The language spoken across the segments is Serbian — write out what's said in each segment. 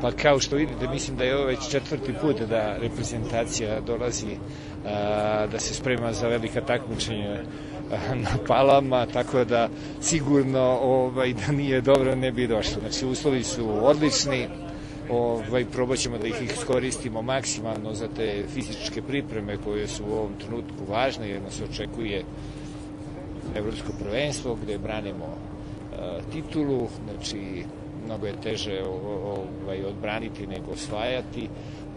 Pa kao što vidite, mislim da je ovo već 4. put da reprezentacija dolazi, da se sprema za velika takmičenja na Palama, tako da sigurno da nije dobro ne bi došlo. Znači, uslovi su odlični, probat ćemo da ih iskoristimo maksimalno za te fizičke pripreme koje su u ovom trenutku važne, jer nas očekuje evropsko prvenstvo gde branimo titulu, znači mnogo je teže odbraniti nego osvajati.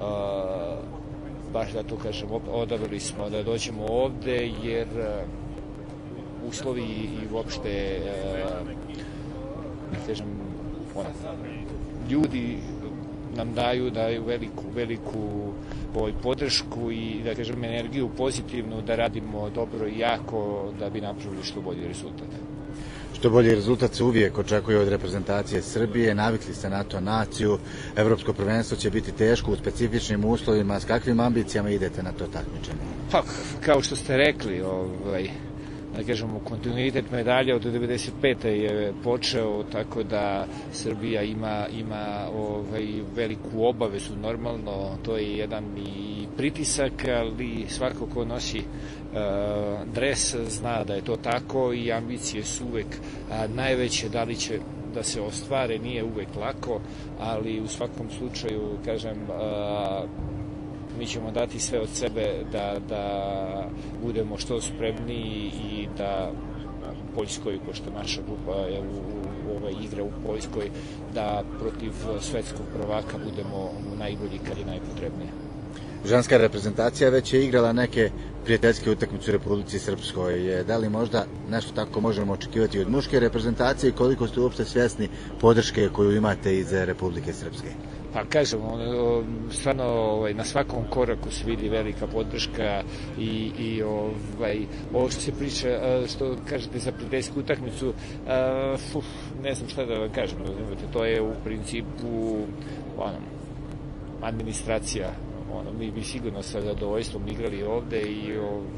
Baš da to kažem, odabrali smo da dođemo ovde jer uslovi i uopšte ljudi nam daju veliku podršku i da kažem energiju pozitivnu da radimo dobro i jako da bi napravili što bolji rezultat. Što bolji rezultat se uvijek očekuje od reprezentacije Srbije, navikli ste na to naciju, evropsko prvenstvo će biti teško u specifičnim uslovima, s kakvim ambicijama idete na to takmičenje? Pa, kao što ste rekli, da kažemo, kontinuitet medalja od 95. je počeo, tako da Srbija ima veliku obavezu, normalno, to je jedan i pritisak, ali svako ko nosi dres zna da je to tako i ambicije su uvek najveće, da li će da se ostvare, nije uvek lako, ali u svakom slučaju, kažem, mi ćemo dati sve od sebe da budemo što spremniji i da Poljskoj, pošto naša grupa igra u Poljskoj, da protiv svetskog prvaka budemo najbolji kad je najpotrebnije. Ženska reprezentacija već je igrala neke prijateljske utakmice u Republici Srpskoj. Da li možda nešto tako možemo očekivati od muške reprezentacije i koliko ste uopšte svjesni podrške koju imate iz Republike Srpske? Pa kažem, stvarno na svakom koraku se vidi velika podrška i ovo što se priča, što kažete za prijateljsku utakmicu, ne znam šta da vam kažem, to je u principu administracija. Mi bi sigurno sa zadovoljstvom igrali ovde i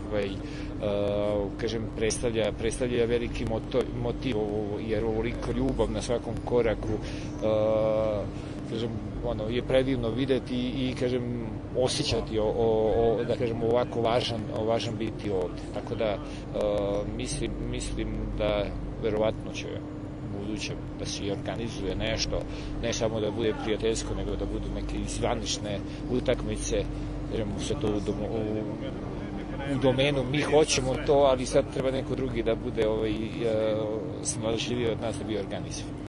kažem, predstavlja veliki motiv, jer ovoliko ljubav na svakom koraku, kažem, je predivno videti i, kažem, osjećati da kažem, ovako važan biti ovde. Tako da mislim da verovatno će buduće da se organizuje nešto, ne samo da bude prijateljsko, nego da budu neke zvanične utakmice, jer se to u domenu, mi hoćemo to, ali sad treba neko drugi da bude snalažljiviji od nas da bi organizuje.